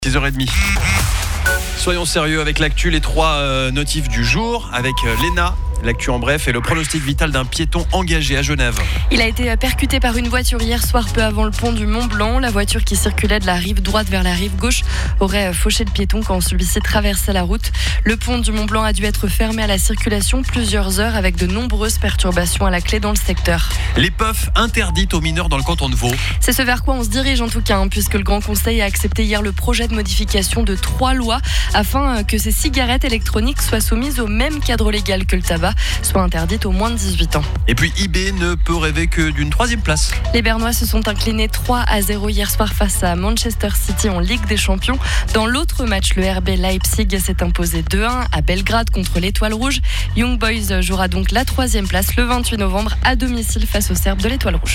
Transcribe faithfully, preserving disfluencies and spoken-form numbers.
six heures trente. Soyons sérieux avec l'actu, les trois euh, notifs du jour avec euh, Léna. L'actu en bref et le pronostic vital d'un piéton engagé à Genève. Il a été percuté par une voiture hier soir peu avant le pont du Mont Blanc. La voiture qui circulait de la rive droite vers la rive gauche aurait fauché le piéton quand celui-ci traversait la route. Le pont du Mont Blanc a dû être fermé à la circulation plusieurs heures avec de nombreuses perturbations à la clé dans le secteur. Les puffs interdites aux mineurs dans le canton de Vaud. C'est ce vers quoi on se dirige en tout cas, hein, puisque le Grand Conseil a accepté hier le projet de modification de trois lois afin que ces cigarettes électroniques soient soumises au même cadre légal que le tabac, soit interdites aux moins de dix-huit ans. Et puis I B ne peut rêver que d'une troisième place. Les Bernois se sont inclinés trois à zéro hier soir face à Manchester City en Ligue des Champions. Dans l'autre match, le R B Leipzig s'est imposé deux à un à Belgrade contre l'Étoile Rouge. Young Boys jouera donc la troisième place le vingt-huit novembre à domicile face aux Serbes de l'Étoile Rouge.